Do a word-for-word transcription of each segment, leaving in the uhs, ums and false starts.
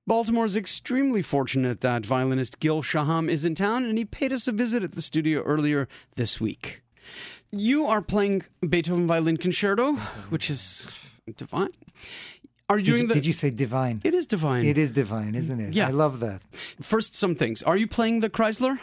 Baltimore's extremely fortunate that violinist Gil Shaham is in town, and he paid us a visit at the studio earlier this week. You are playing Beethoven Violin Concerto, which is divine. Are you did doing you, the... Did you say divine? It is divine. It is divine, isn't it? Yeah. I love that. First, some things. Are you playing the Chrysler?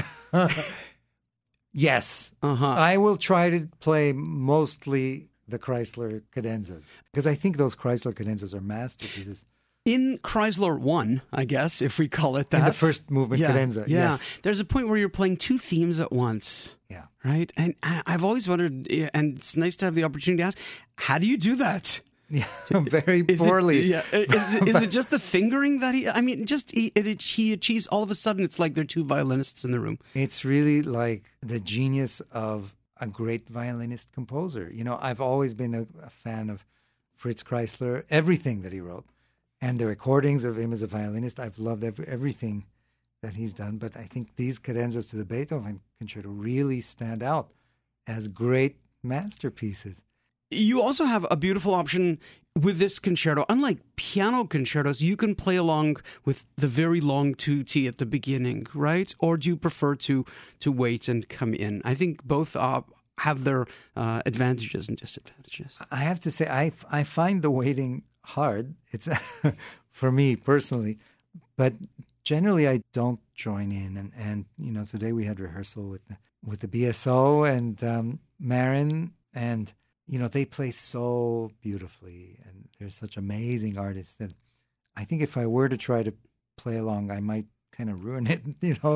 Yes. Uh-huh. I will try to play mostly the Chrysler cadenzas, because I think those Chrysler cadenzas are masterpieces. In Chrysler one, I guess, if we call it that. In the first movement yeah, cadenza, yeah. yes. There's a point where you're playing two themes at once. Yeah. Right? And I- I've always wondered, and it's nice to have the opportunity to ask, how do you do that? Yeah, very Is poorly. It, yeah. Is, it, is it just the fingering that he, I mean, just he, it, he achieves, all of a sudden, it's like there are two violinists in the room. It's really like the genius of a great violinist composer. You know, I've always been a, a fan of Fritz Kreisler, everything that he wrote. And the recordings of him as a violinist, I've loved every, everything that he's done. But I think these cadenzas to the Beethoven Concerto really stand out as great masterpieces. You also have a beautiful option with this concerto. Unlike piano concertos, you can play along with the very long tutti at the beginning, right? Or do you prefer to to wait and come in? I think both uh, have their uh, advantages and disadvantages. I have to say, I, I find the waiting hard. It's for me personally, but generally I don't join in. And, and you know, today we had rehearsal with the, with the B S O and um, Marin, and you know, they play so beautifully, and they're such amazing artists that I think if I were to try to play along, I might kind of ruin it, you know.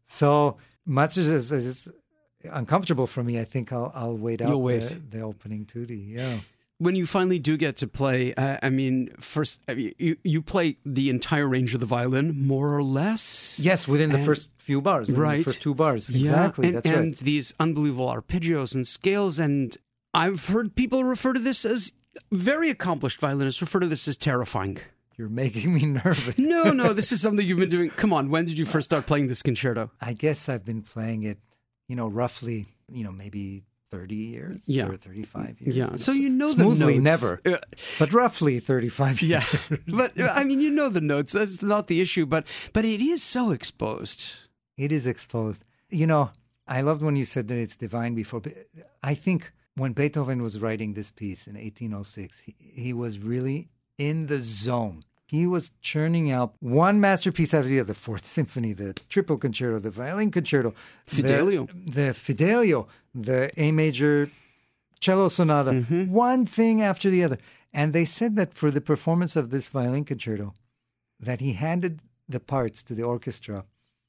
So much as it's uncomfortable for me, I think I'll I'll wait out You'll wait. The, the opening tutti. Yeah. When you finally do get to play, uh, I mean, first I mean, you you play the entire range of the violin, more or less. Yes, within the And- first few bars, within right. the first two bars. Yeah, Exactly, and, that's and right. these unbelievable arpeggios and scales, and I've heard people refer to this as, very accomplished violinists refer to this as terrifying. You're making me nervous. No, no, this is something you've been doing. Come on, when did you first start playing this concerto? I guess I've been playing it, you know, roughly, you know, maybe thirty years Yeah. or thirty-five years. Yeah, so you know the Smoothly, notes. never. Uh, But roughly thirty-five yeah, years. but I mean, you know the notes. That's not the issue. But but it is so exposed. It is exposed. You know, I loved when you said that it's divine before. But I think when Beethoven was writing this piece in eighteen oh six, he, he was really in the zone. He was churning out one masterpiece after the other: the Fourth Symphony, the Triple Concerto, the Violin Concerto, Fidelio. the, the Fidelio, the A Major Cello Sonata, Mm-hmm. one thing after the other. And they said that for the performance of this Violin Concerto, that he handed the parts to the orchestra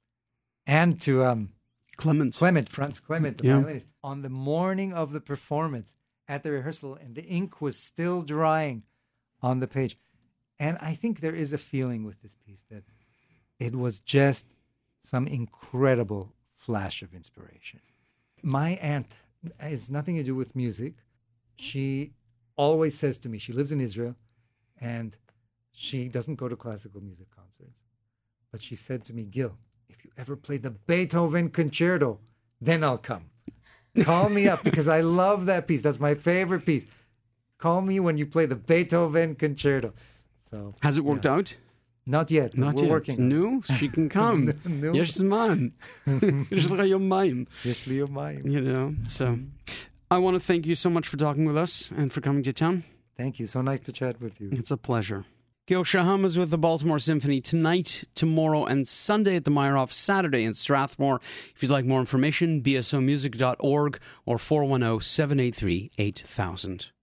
and to um, Clemens. Clement, Franz Clement, the Yeah. violinist, on the morning of the performance at the rehearsal, and the ink was still drying on the page. And I think there is a feeling with this piece that it was just some incredible flash of inspiration. My aunt has nothing to do with music. She always says to me, she lives in Israel, and she doesn't go to classical music concerts. But she said to me, Gil, if you ever play the Beethoven Concerto, then I'll come. Call me up, because I love that piece. That's my favorite piece. Call me when you play the Beethoven Concerto. So Has it worked yeah. out? Not yet. But Not we're yet. working on it. No, she can come. No. Yes, man. It's like your mime. Yes, Leo Mai. You know. So, I want to thank you so much for talking with us and for coming to town. Thank you. So nice to chat with you. It's a pleasure. Gil Shaham is with the Baltimore Symphony tonight, tomorrow, and Sunday at the Meyerhoff, Saturday in Strathmore. If you'd like more information, b s o music dot org or four one zero, seven eight three, eight thousand.